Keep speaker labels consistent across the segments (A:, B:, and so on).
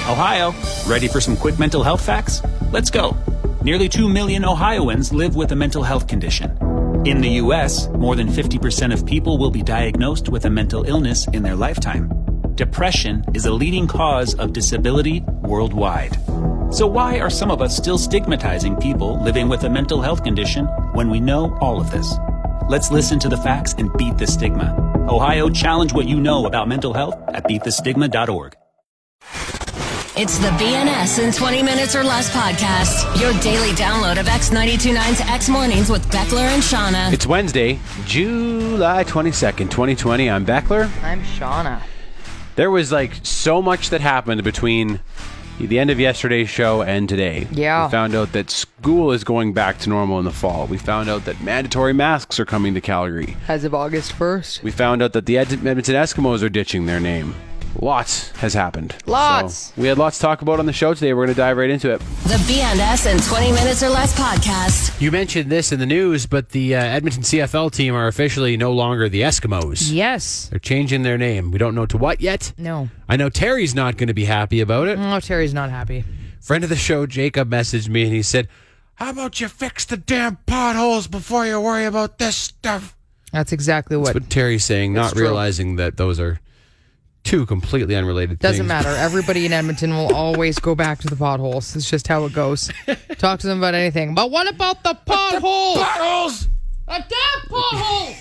A: Ohio, ready for some quick mental health facts? Let's go. Nearly 2 million Ohioans live with a mental health condition. In the U.S., more than 50% of people will be diagnosed with a mental illness in their lifetime. Depression is a leading cause of disability worldwide. So why are some of us still stigmatizing people living with a mental health condition when we know all of this? Let's listen to the facts and beat the stigma. Ohio, challenge what you know about mental health at beatthestigma.org.
B: It's the BNS in 20 Minutes or Less podcast, your daily download of X92.9's X Mornings with Beckler and Shauna.
C: It's Wednesday, July 22nd, 2020. I'm Beckler.
D: I'm Shauna.
C: There was so much that happened between the end of yesterday's show and today.
D: Yeah.
C: We found out that school is going back to normal in the fall. We found out that mandatory masks are coming to Calgary.
D: As of August 1st.
C: We found out that the Edmonton Eskimos are ditching their name. Lots has happened.
D: Lots.
C: So we had lots to talk about on the show today. We're going to dive right into it.
B: The BNS in 20 Minutes or Less podcast.
E: You mentioned this in the news, but the Edmonton CFL team are officially no longer the Eskimos.
D: Yes.
E: They're changing their name. We don't know to what yet.
D: No.
E: I know Terry's not going to be happy about it.
D: Oh, Terry's not happy.
E: Friend of the show, Jacob, messaged me and he said, "How about you fix the damn potholes before you worry about this stuff?"
D: That's exactly what.
E: That's what Terry's saying, not
D: true.
E: realizing that those are two completely unrelated things.
D: Doesn't matter. Everybody in Edmonton will always go back to the potholes. It's just how it goes. Talk to them about anything. But what about the potholes?
E: Potholes!
D: A damn pothole!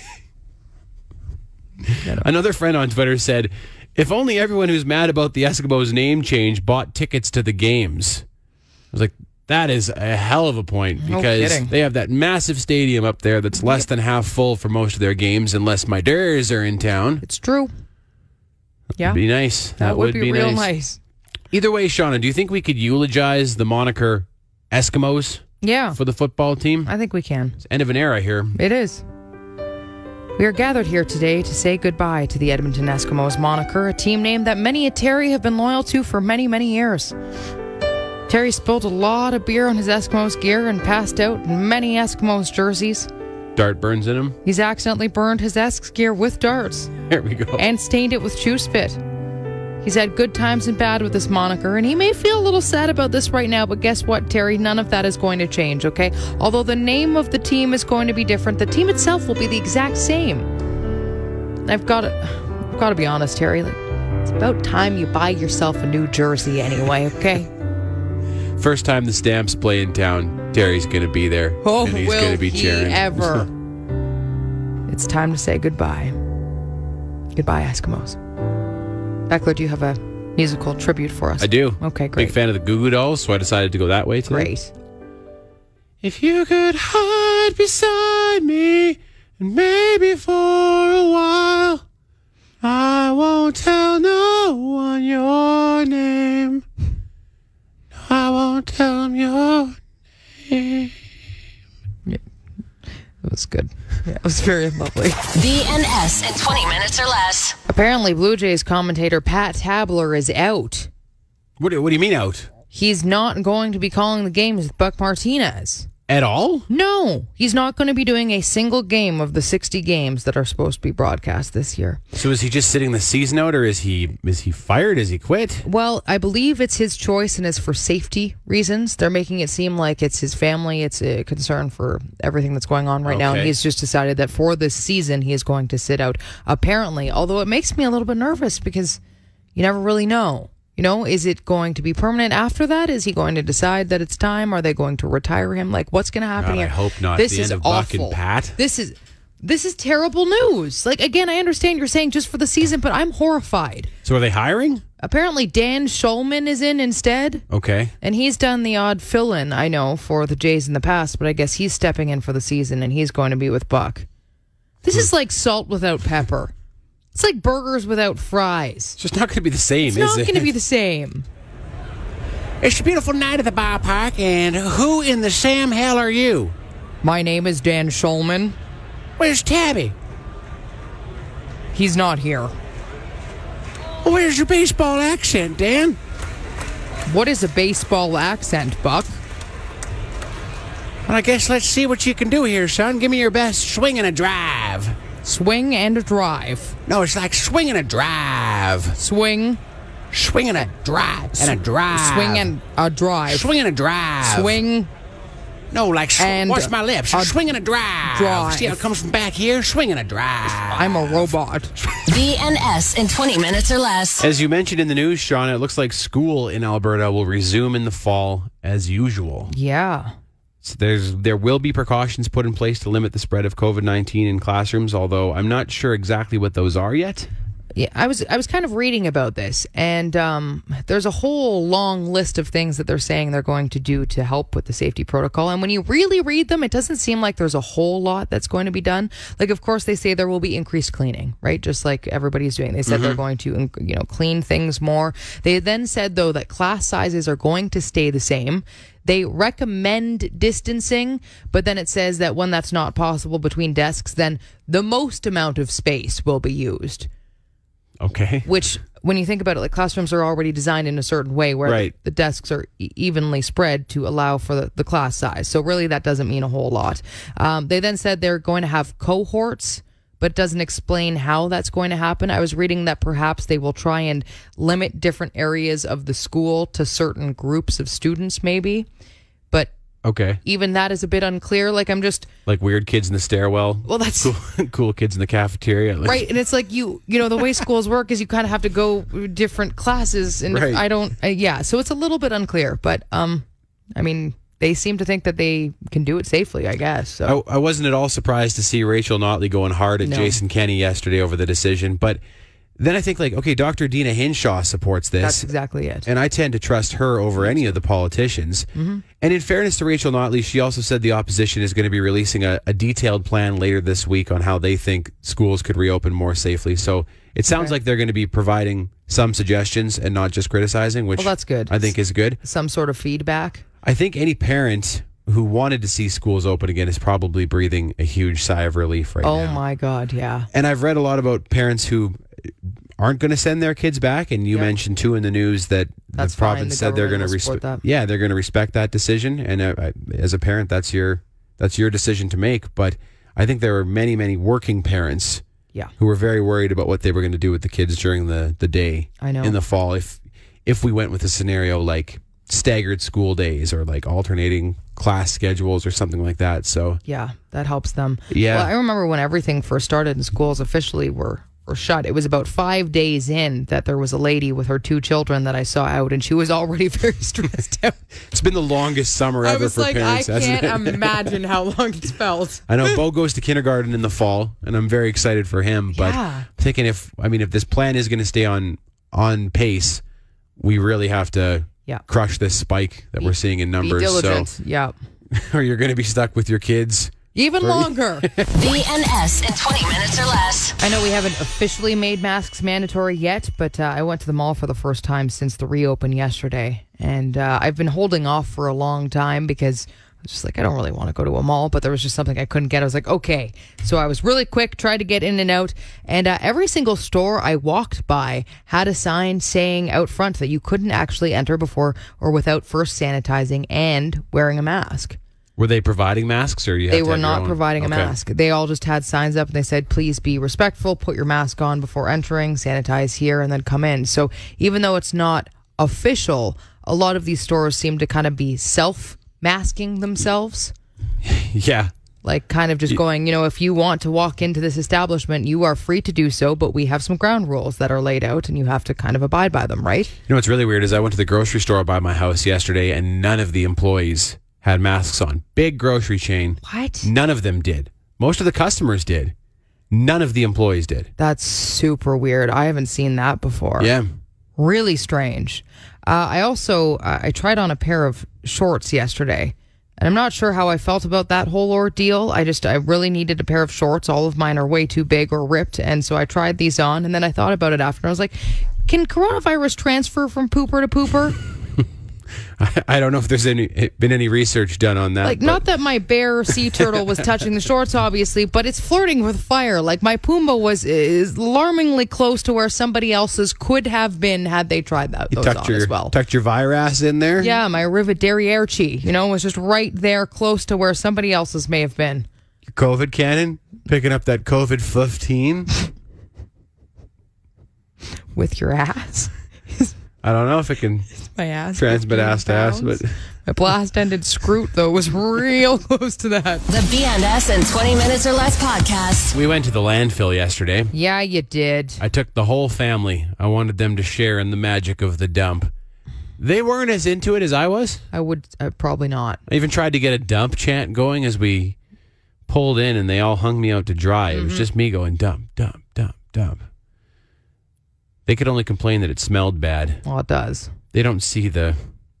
E: Another friend on Twitter said, "If only everyone who's mad about the Eskimos name change bought tickets to the games." I was like, that is a hell of a point, because they have that massive stadium up there that's less than half full for most of their games, unless my Durs are in town.
D: It's true. Yeah.
E: Be nice.
D: That would be real nice.
E: Either way, Shauna, do you think we could eulogize the moniker Eskimos
D: Yeah.
E: for the football team?
D: I think we can.
E: It's the end of an era here.
D: It is. We are gathered here today to say goodbye to the Edmonton Eskimos moniker, a team name that many a Terry have been loyal to for many, many years. Terry spilled a lot of beer on his Eskimos gear and passed out many Eskimos jerseys.
E: Dart burns in him.
D: He's accidentally burned his Esks gear with darts
E: There we go.
D: and stained it with chew spit. He's had good times and bad with this moniker, and he may feel a little sad about this right now, but guess what, Terry? None of that is going to change, okay? Although the name of the team is going to be different, the team itself will be the exact same. I've got to be honest, Terry. It's about time you buy yourself a new jersey anyway, okay?
E: First time the Stamps play in town, Terry's going to be there.
D: Oh,
E: and he's
D: will
E: going to be
D: he
E: cheering.
D: ever? It's time to say goodbye. Goodbye, Eskimos. Beckler, do you have a musical tribute for us?
E: I do.
D: Okay, great.
E: Big fan of the Goo Goo Dolls, so I decided to go that way today.
D: Great.
E: If you could hide beside me, and maybe for a while, I won't tell no one your name. No, I won't tell them your name.
D: It was good. Yeah, it was very lovely.
B: BNS in 20 Minutes or Less.
D: Apparently, Blue Jays commentator Pat Tabler is out.
E: What do you mean out?
D: He's not going to be calling the games with Buck Martinez.
E: At all?
D: No, he's not going to be doing a single game of the 60 games that are supposed to be broadcast this year.
E: So is he just sitting the season out, or is he fired? Is he quit?
D: Well, I believe it's his choice and it's for safety reasons. They're making it seem like it's his family. It's a concern for everything that's going on right now. And
E: Okay.
D: he's just decided that for this season, he is going to sit out, apparently. Although it makes me a little bit nervous because you never really know. You know, is it going to be permanent after that? Is he going to decide that it's time? Are they going to retire him? Like, what's going to happen
E: God,
D: here?
E: I hope not.
D: This
E: The
D: is
E: end of Buck
D: awful.
E: and Pat.
D: This is terrible news. Like, again, I understand you're saying just for the season, but I'm horrified.
E: So are they hiring?
D: Apparently, Dan Schulman is in instead.
E: Okay.
D: And he's done the odd fill-in, I know, for the Jays in the past, but I guess he's stepping in for the season, and he's going to be with Buck. This is like salt without pepper. It's like burgers without fries.
E: It's just not going to be the same,
D: It's
E: is
D: not
E: it?
D: going to be the same.
E: It's a beautiful night at the ballpark, and who in the Sam hell are you?
D: My name is Dan Schulman.
E: Where's Tabby?
D: He's not here.
E: Where's your baseball accent, Dan?
D: What is a baseball accent, Buck?
E: Well, I guess let's see what you can do here, son. Give me your best swing and a drive.
D: Swing and a drive.
E: No, it's like swing and a drive.
D: Swing
E: Swing and a drive. And a drive.
D: Swing and a drive.
E: Swing and a drive.
D: Swing.
E: No, like,
D: And
E: watch my lips. Swing and a drive.
D: drive.
E: See how it comes from back here? Swing and a drive.
D: I'm a robot.
B: BNS in 20 minutes or less.
C: As you mentioned in the news, Sean, it looks like school in Alberta will resume in the fall as usual.
D: Yeah.
C: So there will be precautions put in place to limit the spread of COVID-19 in classrooms, although I'm not sure exactly what those are yet.
D: Yeah, I was kind of reading about this, and there's a whole long list of things that they're saying they're going to do to help with the safety protocol. And when you really read them, it doesn't seem like there's a whole lot that's going to be done. Like, of course, they say there will be increased cleaning, right? Just like everybody's doing. They said they're going to, clean things more. They then said, though, that class sizes are going to stay the same. They recommend distancing, but then it says that when that's not possible between desks, then the most amount of space will be used.
C: Okay.
D: Which, when you think about it, like classrooms are already designed in a certain way where
C: Right.
D: the desks are evenly spread to allow for the class size. So really that doesn't mean a whole lot. They then said they're going to have cohorts, but doesn't explain how that's going to happen. I was reading that perhaps they will try and limit different areas of the school to certain groups of students maybe. But
C: Okay.
D: even that is a bit unclear. Like, I'm just...
C: Like weird kids in the stairwell.
D: Well, that's...
C: Cool kids in the cafeteria. Like,
D: Right, and it's like the way schools work is you kind of have to go different classes, and
C: Right.
D: I don't, so it's a little bit unclear, but I mean, they seem to think that they can do it safely, I guess. So
C: I wasn't at all surprised to see Rachel Notley going hard at
D: No.
C: Jason Kenney yesterday over the decision, but then I think, like, okay, Dr. Dina Hinshaw supports this.
D: that's exactly it.
C: And I tend to trust her over any of the politicians.
D: Mm-hmm.
C: And in fairness to Rachel Notley, she also said the opposition is going to be releasing a detailed plan later this week on how they think schools could reopen more safely. So it sounds
D: Okay.
C: like they're going to be providing some suggestions and not just criticizing, which
D: Well, that's good.
C: I think is good.
D: Some sort of feedback.
C: I think any parent who wanted to see schools open again is probably breathing a huge sigh of relief right now.
D: Oh my God, yeah.
C: And I've read a lot about parents who aren't going to send their kids back, and you
D: Yeah.
C: mentioned too in the news that
D: That's
C: the province
D: fine. The
C: said they're going
D: government
C: to
D: will support that.
C: Yeah, they're going to respect that decision. And as a parent, that's your decision to make. But I think there are many working parents
D: Yeah.
C: who were very worried about what they were going to do with the kids during the day.
D: I know.
C: In the fall, if we went with a scenario like staggered school days or like alternating class schedules or something like that. So
D: Yeah, that helps them.
C: Yeah.
D: Well, I remember when everything first started and schools officially were shut. It was about 5 days in that there was a lady with her 2 children that I saw out, and she was already very stressed out.
C: it's been the longest summer
D: I
C: ever
D: was
C: for
D: like, I
C: parents. hasn't
D: can't
C: it?
D: imagine how long it's felt.
C: I know Bo goes to kindergarten in the fall, and I'm very excited for him. But
D: Yeah.
C: I'm thinking if this plan is going to stay on pace, we really have to
D: Yeah.
C: crush this spike that we're seeing in
D: Be
C: numbers.
D: diligent. Yeah.
C: So, or you're going to be stuck with your kids.
D: Even longer.
B: BNS in 20 minutes or less.
D: I know we haven't officially made masks mandatory yet, but I went to the mall for the first time since the reopen yesterday. And I've been holding off for a long time because I was just like, I don't really want to go to a mall, but there was just something I couldn't get. I was like, okay. So I was really quick, tried to get in and out. And every single store I walked by had a sign saying out front that you couldn't actually enter before or without first sanitizing and wearing a mask.
C: Were they providing masks, or you?
D: They
C: had to
D: were
C: have your
D: not
C: own?
D: providing a
C: Okay.
D: mask. They all just had signs up and they said, please be respectful, put your mask on before entering, sanitize here, and then come in. So even though it's not official, a lot of these stores seem to kind of be self-masking themselves.
C: Yeah.
D: Like kind of just going, if you want to walk into this establishment, you are free to do so, but we have some ground rules that are laid out and you have to kind of abide by them, right?
C: You know what's really weird is I went to the grocery store by my house yesterday, and none of the employees had masks on. Big grocery chain.
D: What?
C: None of them did. Most of the customers did. None of the employees did.
D: That's super weird. I haven't seen that before.
C: Yeah.
D: Really strange. I also I tried on a pair of shorts yesterday, and I'm not sure how I felt about that whole ordeal. I really needed a pair of shorts. All of mine are way too big or ripped, and so I tried these on, and then I thought about it after. I was like, can coronavirus transfer from pooper to pooper?
C: I don't know if there's been any research done on that.
D: Like, not that my bear sea turtle was touching the shorts, obviously, but it's flirting with fire. Like, my Pumbaa is alarmingly close to where somebody else's could have been had they tried those on as well.
C: Tucked your virus in there?
D: Yeah, my Rivet Derriere-chi, was just right there close to where somebody else's may have been.
C: Your COVID cannon? Picking up that COVID-15?
D: With your ass.
C: I don't know if it can
D: My ass.
C: transmit
D: 15
C: ass to ass,
D: pounds.
C: but
D: My blast-ended scroot, though, was real close to that.
B: The BNS in 20 Minutes or Less podcast.
C: we went to the landfill yesterday.
D: Yeah, you did.
C: I took the whole family. I wanted them to share in the magic of the dump. They weren't as into it as I was.
D: I would probably not.
C: I even tried to get a dump chant going as we pulled in, and they all hung me out to dry. It was just me going, dump, dump, dump, dump. They could only complain that it smelled bad.
D: Well, it does.
C: They don't see the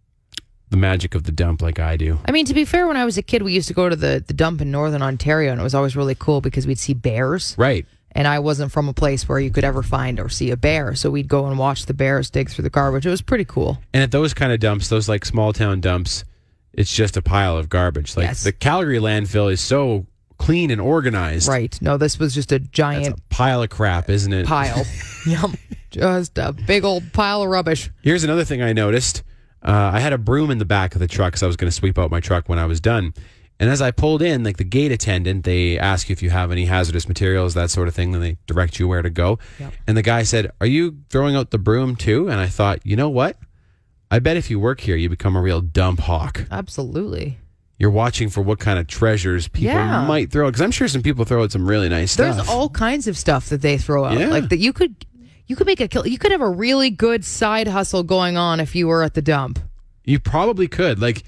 C: magic of the dump like I do.
D: I mean, to be fair, when I was a kid, we used to go to the dump in Northern Ontario, and it was always really cool because we'd see bears.
C: Right.
D: And I wasn't from a place where you could ever find or see a bear, so we'd go and watch the bears dig through the garbage. It was pretty cool.
C: And at those kind of dumps, those like small town dumps, it's just a pile of garbage. Like
D: Yes.
C: the Calgary landfill is so clean and organized.
D: Right. No, this was just a
C: It's
D: giant
C: a pile of crap, isn't it?
D: pile. Yep. Just a big old pile of rubbish.
C: Here's another thing I noticed. I had a broom in the back of the truck because I was going to sweep out my truck when I was done. And as I pulled in, like the gate attendant, they ask you if you have any hazardous materials, that sort of thing, then they direct you where to go.
D: Yep.
C: And the guy said, "Are you throwing out the broom too?" And I thought, you know what? I bet if you work here, you become a real dump hawk.
D: Absolutely.
C: You're watching for what kind of treasures people
D: Yeah.
C: might throw. Because I'm sure some people throw out some really nice stuff.
D: There's all kinds of stuff that they throw out.
C: Yeah.
D: Like that you could make you could have a really good side hustle going on if you were at the dump.
C: You probably could. Like,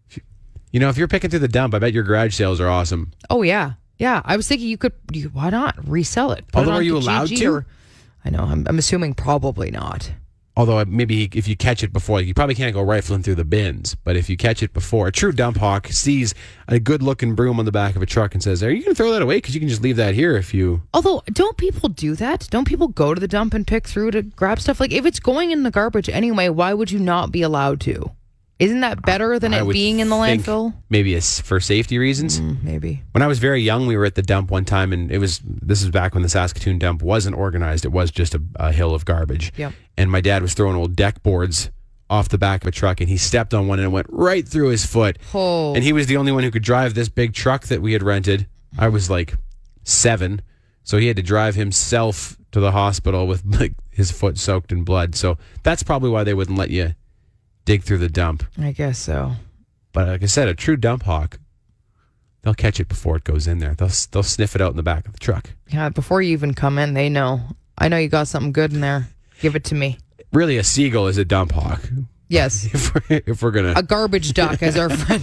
C: you know, if you're picking through the dump, I bet your garage sales are awesome.
D: Oh yeah. Yeah. I was thinking why not resell it? Put
C: Although,
D: it on
C: are you
D: Kijiji
C: allowed to?
D: or- I know. I'm assuming probably not.
C: Although maybe if you catch it before, you probably can't go rifling through the bins. But if you catch it before, a true dump hawk sees a good-looking broom on the back of a truck and says, "Are you going to throw that away? Because you can just leave that here if you..."
D: Although, don't people do that? Don't people go to the dump and pick through to grab stuff? Like, if it's going in the garbage anyway, why would you not be allowed to? Isn't that better than
C: I
D: it
C: would
D: being in the
C: think
D: landfill?
C: Maybe it's for safety reasons.
D: Maybe.
C: When I was very young, we were at the dump one time, and this is back when the Saskatoon dump wasn't organized. It was just a hill of garbage.
D: Yep.
C: And my dad was throwing old deck boards off the back of a truck, and he stepped on one and it went right through his foot.
D: Oh.
C: And he was the only one who could drive this big truck that we had rented. I was like 7, so he had to drive himself to the hospital with like his foot soaked in blood. So that's probably why they wouldn't let you dig through the dump.
D: I guess so.
C: But like I said, a true dump hawk, they'll catch it before it goes in there. They'll sniff it out in the back of the truck.
D: Yeah, before you even come in, they know. I know you got something good in there. Give it to me.
C: Really, a seagull is a dump hawk.
D: Yes.
C: If we're gonna
D: A garbage duck, as our friend.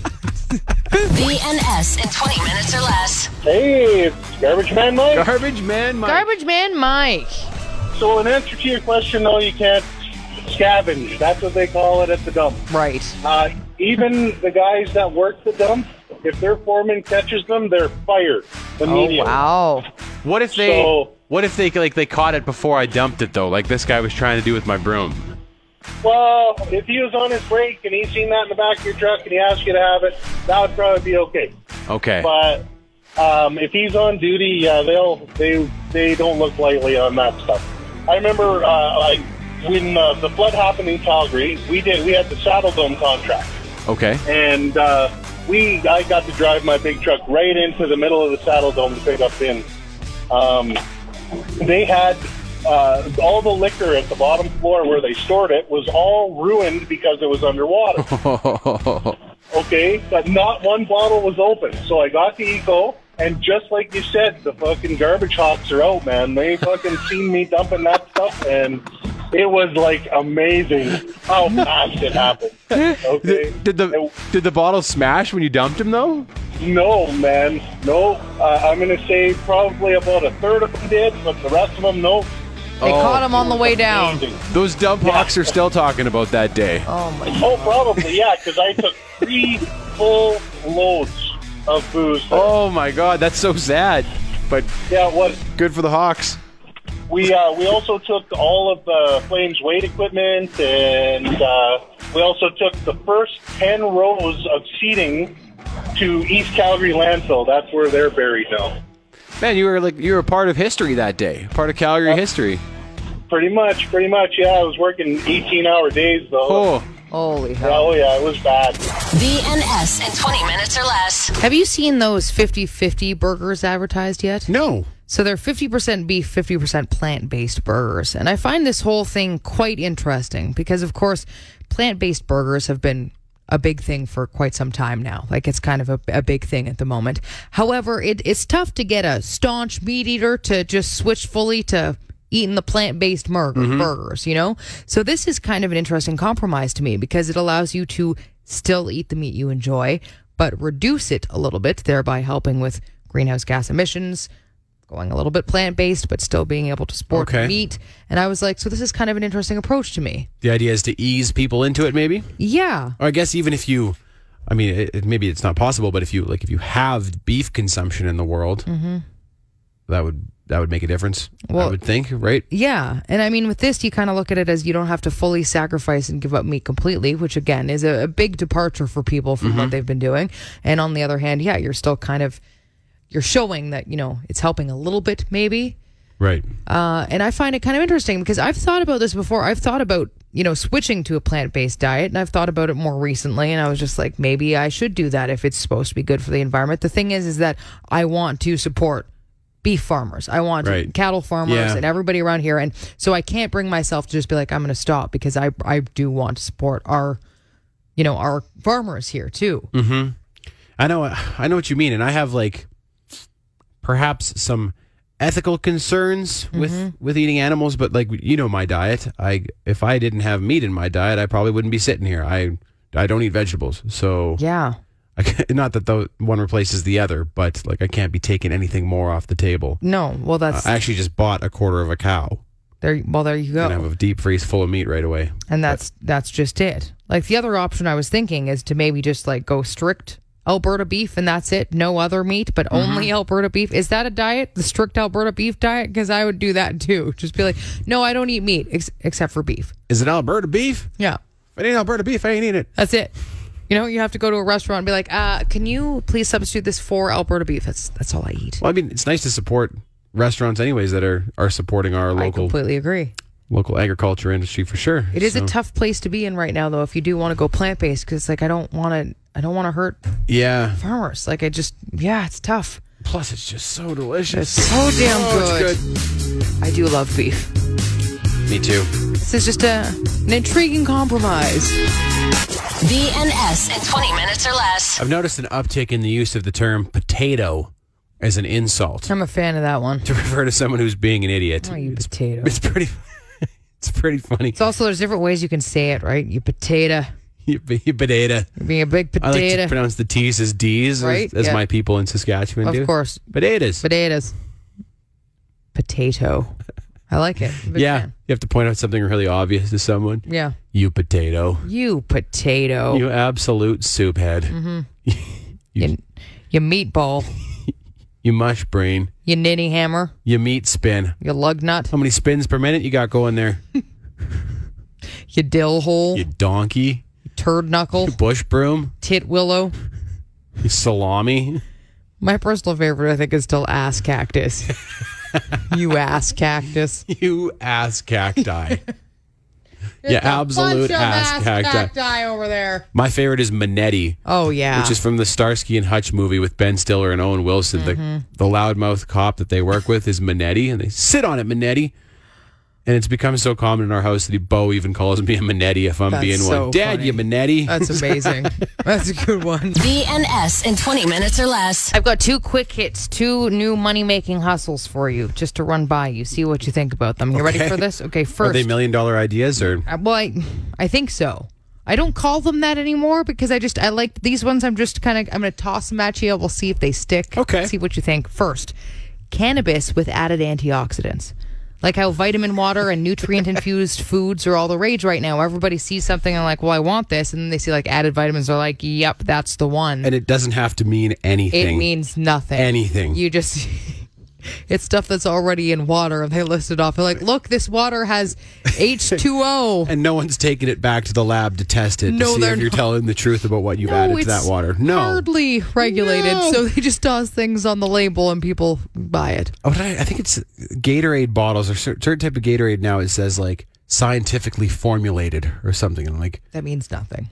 B: BNS in 20 minutes or less.
F: Hey, it's Garbage Man Mike.
C: garbage man, Mike.
D: Garbage Man Mike.
F: So in answer to your question, no, you can't scavenge. That's what they call it at the dump.
D: Right.
F: Even the guys that work the dump, if their foreman catches them, they're fired
D: Oh,
F: immediately.
D: wow.
C: What if they caught it before I dumped it though, like this guy was trying to do with my broom?
F: Well, if he was on his break and he seen that in the back of your truck and he asked you to have it, that would probably be okay.
C: Okay.
F: But if he's on duty, yeah, they don't look lightly on that stuff. I remember when the flood happened in Calgary, we had the Saddle Dome contract,
C: Okay.
F: and I got to drive my big truck right into the middle of the Saddle Dome to pick up bins. They had all the liquor at the bottom floor where they stored it was all ruined because it was underwater. Okay, but not one bottle was open. So I got to Eco, and just like you said, the fucking garbage hawks are out, man. They fucking seen me dumping that stuff, and it was like amazing how fast it happened. Okay,
C: Did the bottle smash when you dumped him though?
F: No, man, no. I'm gonna say probably about a third of them did, but the rest of them, no.
D: They caught him on the way down.
F: Amazing.
C: Those dump hawks are still talking about that day.
D: Oh, my God.
F: Oh, probably, yeah, because I took 3 full loads of booze.
C: Oh my God, that's so sad. But
F: Yeah, it was.
C: good for the Hawks.
F: We also took all of the Flames weight equipment, and we also took the first 10 rows of seating to East Calgary landfill. That's where they're buried now.
C: Man, you were part of history that day. Part of Calgary history.
F: Pretty much, yeah. I was working 18-hour days, though.
C: Oh.
D: Holy hell.
F: Oh, yeah, it was bad.
B: BNS in 20 minutes or less.
D: Have you seen those 50-50 burgers advertised yet?
C: No.
D: So they're 50% beef, 50% plant-based burgers. And I find this whole thing quite interesting because, of course, plant-based burgers have been a big thing for quite some time now. Like, it's kind of a big thing at the moment. However, it's tough to get a staunch meat eater to just switch fully to eating the plant-based burgers, you know? So this is kind of an interesting compromise to me because it allows you to still eat the meat you enjoy, but reduce it a little bit, thereby helping with greenhouse gas emissions, going a little bit plant-based, but still being able to support meat. And I was like, so this is kind of an interesting approach to me.
C: The idea is to ease people into it, maybe?
D: Yeah.
C: Or I guess even if you, I mean, maybe it's not possible, but if you have beef consumption in the world, that would make a difference, I would think, right?
D: Yeah. And I mean, with this, you kind of look at it as you don't have to fully sacrifice and give up meat completely, which again is a big departure for people from what they've been doing. And on the other hand, yeah, you're still kind of, you're showing that, you know, it's helping a little bit maybe.
C: Right.
D: And I find it kind of interesting because I've thought about this before. I've thought about, you know, switching to a plant-based diet, and I've thought about it more recently, and I was just like, maybe I should do that if it's supposed to be good for the environment. The thing is that I want to support beef farmers. I want cattle farmers and everybody around here. And so I can't bring myself to just be like, I'm going to stop because I do want to support our farmers here too.
C: Mm-hmm. I know what you mean. And I have like perhaps some ethical concerns with eating animals, but like, you know, my diet, if I didn't have meat in my diet, I probably wouldn't be sitting here. I don't eat vegetables. So
D: yeah.
C: Not that the one replaces the other, but like I can't be taking anything more off the table.
D: No, well that's...
C: I actually just bought a quarter of a cow.
D: There you go.
C: And I have a deep freeze full of meat right away.
D: And that's just it. Like the other option I was thinking is to maybe just like go strict Alberta beef and that's it. No other meat, but only Alberta beef. Is that a diet? The strict Alberta beef diet? Because I would do that too. Just be like, no, I don't eat meat except for beef.
C: Is it Alberta beef?
D: Yeah.
C: If it ain't Alberta beef, I ain't eating it.
D: That's it. You know, you have to go to a restaurant and be like, can you please substitute this for Alberta beef? That's all I eat.
C: Well, I mean, it's nice to support restaurants anyways that are supporting our local...
D: I completely agree.
C: Local agriculture industry for sure.
D: It is a tough place to be in right now, though, if you do want to go plant-based, because like I don't want to hurt farmers. Like it's tough.
C: Plus, it's just so delicious.
D: It's so damn good. It's good. I do love beef.
C: Me too.
D: This is just an intriguing compromise.
B: BNS in 20 minutes or less.
C: I've noticed an uptick in the use of the term potato as an insult.
D: I'm a fan of that one.
C: To refer to someone who's being an idiot.
D: Oh, you potato.
C: It's pretty funny.
D: It's also, there's different ways you can say it, right? You potato.
C: You potato.
D: You're being a big potato.
C: I like to pronounce the T's as D's,
D: right?
C: as my people in Saskatchewan do.
D: Of course.
C: Potatoes.
D: Potato. I like it.
C: Yeah.
D: Fan.
C: You have to point out something really obvious to someone.
D: Yeah.
C: You potato.
D: You potato.
C: You absolute soup head.
D: Mm-hmm. you meatball.
C: You mush brain.
D: You nitty hammer.
C: You meat spin.
D: You lug nut.
C: How many spins per minute you got going there?
D: You dill hole.
C: You donkey.
D: You turd knuckle.
C: You bush broom.
D: Tit willow.
C: You salami.
D: My personal favorite, I think, is still ass cactus. You ass cactus.
C: You ass cacti. Yeah, absolute ass
D: cacti over there.
C: My favorite is Manetti.
D: Oh, yeah.
C: Which is from the Starsky and Hutch movie with Ben Stiller and Owen Wilson. The loudmouth cop that they work with is Manetti, and they sit on it, Manetti. And it's become so common in our house that Bo even calls me a Manetti if I'm being
D: so
C: one. Dad,
D: funny.
C: you Manetti.
D: That's amazing. That's a good one.
B: BNS in 20 minutes or less.
D: I've got 2 quick hits, 2 new money-making hustles for you, just to run by you, see what you think about them. You ready for this? Okay, first.
C: Are they $1 million ideas or?
D: Well, I think so. I don't call them that anymore because I like these ones. I'm going to toss them at you. We'll see if they stick.
C: Okay.
D: See what you think. First, cannabis with added antioxidants. Like how vitamin water and nutrient-infused foods are all the rage right now. Everybody sees something and like, well, I want this. And then they see like added vitamins. They're like, yep, that's the one.
C: And it doesn't have to mean anything.
D: It means nothing.
C: Anything.
D: You just... It's stuff that's already in water, and they list it off. They're like, look, this water has H2O.
C: And no one's taking it back to the lab to test it to see if you're telling the truth about what you've added to that water. No.
D: Hardly regulated, so they just toss things on the label and people buy it.
C: Oh, I think it's Gatorade bottles or certain type of Gatorade now. It says like scientifically formulated or something. And like
D: that means nothing.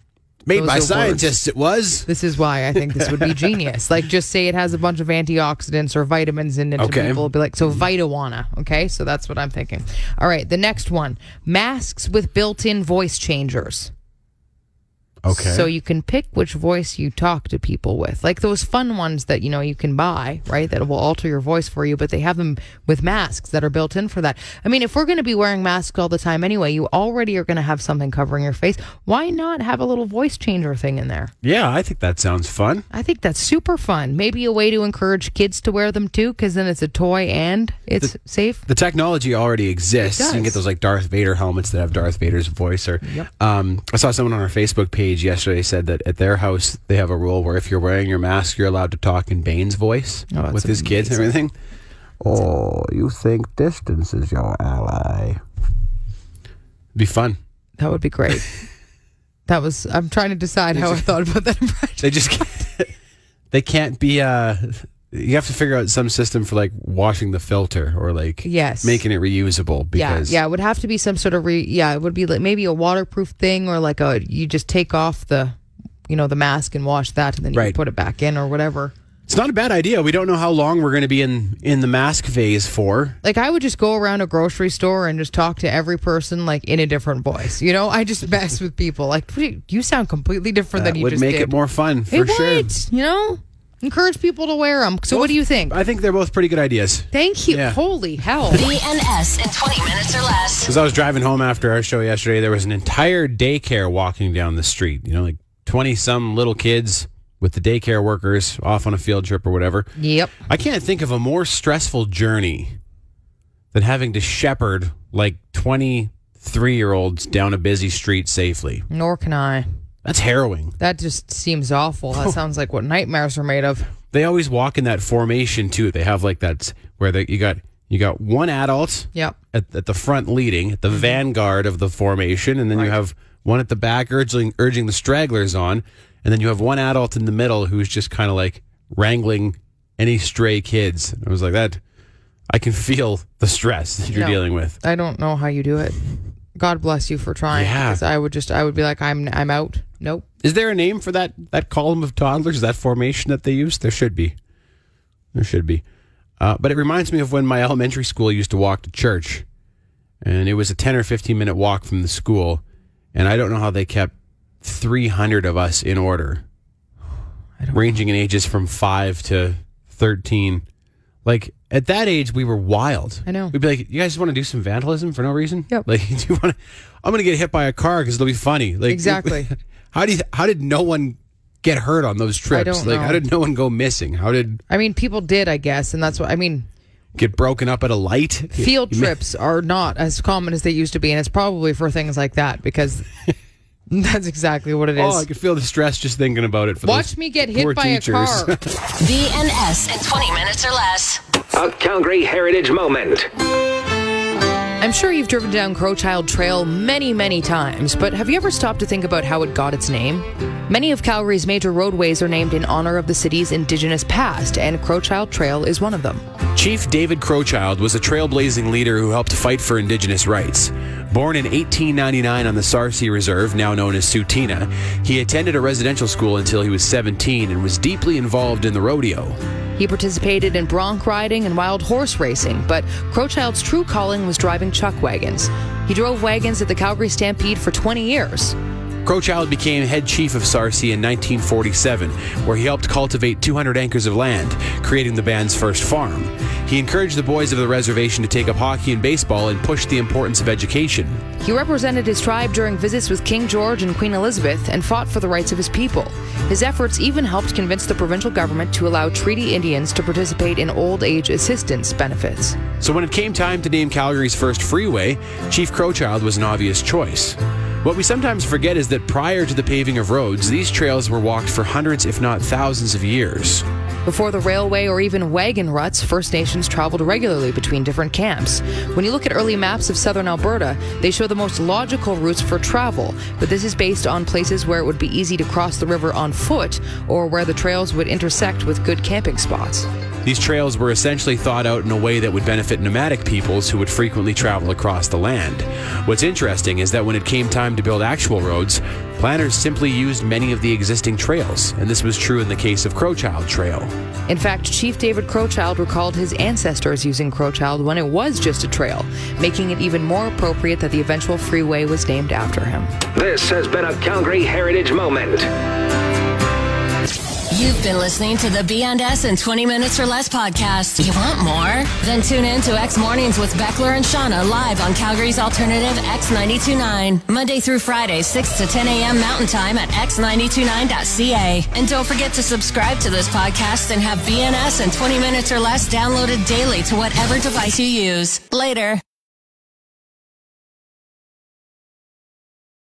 C: Made
D: Those
C: by
D: are
C: scientists, it was.
D: This is why I think this would be genius. Like, just say it has a bunch of antioxidants or vitamins in it.
C: Okay.
D: People will be like, so Vitawana. Okay, so that's what I'm thinking. All right, the next one: masks with built-in voice changers.
C: Okay.
D: So you can pick which voice you talk to people with. Like those fun ones that, you can buy, right? That will alter your voice for you, but they have them with masks that are built in for that. I mean, if we're going to be wearing masks all the time anyway, you already are going to have something covering your face. Why not have a little voice changer thing in there?
C: Yeah, I think that sounds fun.
D: I think that's super fun. Maybe a way to encourage kids to wear them too, because then it's a toy and it's safe.
C: The technology already exists.
D: It does.
C: You can get those like Darth Vader helmets that have Darth Vader's voice. Or I saw someone on our Facebook page yesterday said that at their house they have a rule where if you're wearing your mask, you're allowed to talk in Bane's voice with his kids and everything. Oh, you think distance is your ally? Be fun.
D: That would be great. I'm trying to decide how I thought about that impression.
C: They just they can't be. You have to figure out some system for like washing the filter or like making it reusable. Because
D: it would have to be some sort of it would be like maybe a waterproof thing or like you just take off the the mask and wash that and then you can put it back in or whatever.
C: It's not a bad idea. We don't know how long we're going to be in the mask phase for.
D: Like I would just go around a grocery store and just talk to every person like in a different voice. I just mess with people. Like you sound completely different than you just did.
C: Would make it more fun for sure.
D: Would, encourage people to wear them. So what do you think?
C: I think they're both pretty good ideas.
D: Thank you.
C: Yeah.
D: Holy hell.
B: BNS in 20 minutes or less.
C: As I was driving home after our show yesterday, there was an entire daycare walking down the street. Like 20-some little kids with the daycare workers off on a field trip or whatever.
D: Yep.
C: I can't think of a more stressful journey than having to shepherd like 23-year-olds down a busy street safely.
D: Nor can I.
C: That's harrowing.
D: That just seems awful. That sounds like what nightmares are made of.
C: They always walk in that formation too. They have like that where you got one adult at the front leading, at the vanguard of the formation, and then you have one at the back urging the stragglers on, and then you have one adult in the middle who's just kind of like wrangling any stray kids. I was like, that I can feel the stress that you're dealing with.
D: I don't know how you do it. God bless you for trying.
C: Yeah.
D: Because I would be like, I'm out. Nope.
C: Is there a name for that column of toddlers, that formation that they use? There should be. But it reminds me of when my elementary school used to walk to church. And it was a 10 or 15 minute walk from the school. And I don't know how they kept 300 of us in order. Ranging in ages from 5 to 13. Like, at that age, we were wild.
D: I know.
C: We'd be like, you guys want to do some vandalism for no reason?
D: Yep.
C: Like, do you want to... I'm going to get hit by a car because it'll be funny. Like,
D: exactly.
C: How did no one get hurt on those trips?
D: I don't know.
C: How did no one go missing?
D: People did, I guess, and that's what
C: get broken up at a light?
D: Field trips are not as common as they used to be, and it's probably for things like that because that's exactly what it is.
C: Oh, I could feel the stress just thinking about it.
D: Watch me get hit by
C: teachers.
D: a car.
B: BNS in 20 minutes or less.
G: A Calgary Heritage Moment.
D: I'm sure you've driven down Crowchild Trail many, many times, but have you ever stopped to think about how it got its name? Many of Calgary's major roadways are named in honor of the city's Indigenous past, and Crowchild Trail is one of them.
C: Chief David Crowchild was a trailblazing leader who helped fight for Indigenous rights. Born in 1899 on the Sarcee Reserve, now known as Sutina, he attended a residential school until he was 17 and was deeply involved in the rodeo.
D: He participated in bronc riding and wild horse racing, but Crowchild's true calling was driving chuck wagons. He drove wagons at the Calgary Stampede for 20 years.
C: Crowchild became head chief of Sarcee in 1947, where he helped cultivate 200 acres of land, creating the band's first farm. He encouraged the boys of the reservation to take up hockey and baseball and pushed the importance of education.
D: He represented his tribe during visits with King George and Queen Elizabeth and fought for the rights of his people. His efforts even helped convince the provincial government to allow Treaty Indians to participate in old age assistance benefits.
C: So when it came time to name Calgary's first freeway, Chief Crowchild was an obvious choice. What we sometimes forget is that prior to the paving of roads, these trails were walked for hundreds, if not thousands of years.
D: Before the railway or even wagon ruts, First Nations traveled regularly between different camps. When you look at early maps of southern Alberta, they show the most logical routes for travel, but this is based on places where it would be easy to cross the river on foot or where the trails would intersect with good camping spots.
C: These trails were essentially thought out in a way that would benefit nomadic peoples who would frequently travel across the land. What's interesting is that when it came time to build actual roads, planners simply used many of the existing trails, and this was true in the case of Crowchild Trail.
D: In fact, Chief David Crowchild recalled his ancestors using Crowchild when it was just a trail, making it even more appropriate that the eventual freeway was named after him.
G: This has been a Calgary Heritage Moment.
B: You've been listening to the B&S in 20 Minutes or Less podcast. You want more? Then tune in to X Mornings with Beckler and Shauna live on Calgary's alternative X92.9. Monday through Friday, 6 to 10 a.m. Mountain Time at x929.ca. And don't forget to subscribe to this podcast and have B&S in 20 Minutes or Less downloaded daily to whatever device you use. Later.